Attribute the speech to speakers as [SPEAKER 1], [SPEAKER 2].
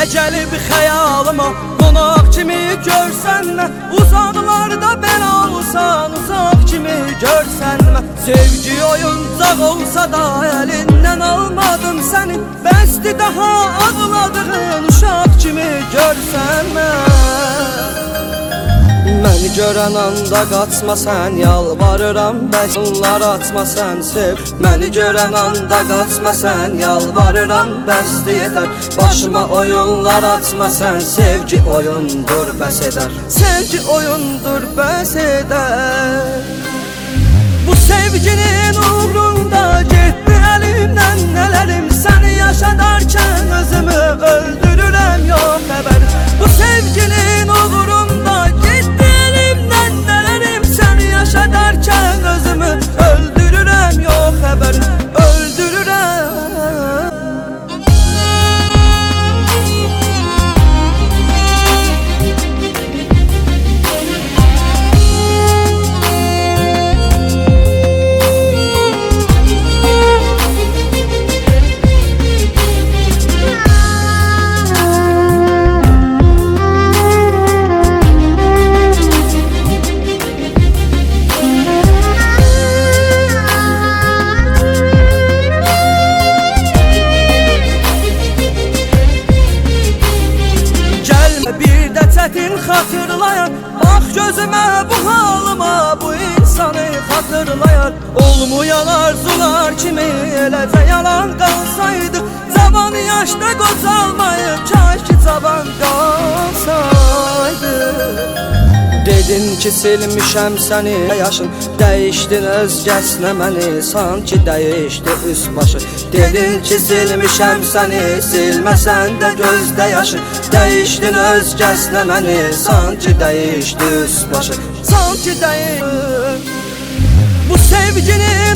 [SPEAKER 1] gelib xəyalıma qonaq kimi görsənmə, uzaqlarda belə olsan uzaq kimi görsənmə. Sevgi oyuncaq olsa da əlindən almadım səni, bəsdi daha ağladığın uşaq kimi görsənmə. Məni görən anda qaçma sən, yalvarıram bəs onlar açma sən sev. Məni görən anda qaçma sən, yalvarıram bəsdi yetər. Başıma oyunlar açma sən, sevgi oyundur bəs edər. Sevgi oyundur bəs edər. Bu sevginin uğrunda getdi əlimdən nələrim, səni yaşadarkən özümü öldürürəm yox xəbər. Bu sevginin uğrunda getdi əlimdən nələrim, səni yaşadarkən özümü öldürürəm yox xəbər, öldürürəm. Çətin xatırlayar, bax gözümə bu halıma, bu insanı xatırlayar. Olmayan arzular kimi eləcə yalan qalsaydı, cavan yaşda qocalmayıb kaş ki cavan qalsaydı. Dedin ki silmişəm səni, yaşın dəyişdin özgəsinə məni, sanki dəyişdi üst başı. Dedin ki silmişəm səni, silməsən də gözdə yaşı, dəyişdin özgəsinə məni, sanki dəyişdi üst başı, sanki dəyişdi. Bu sevginin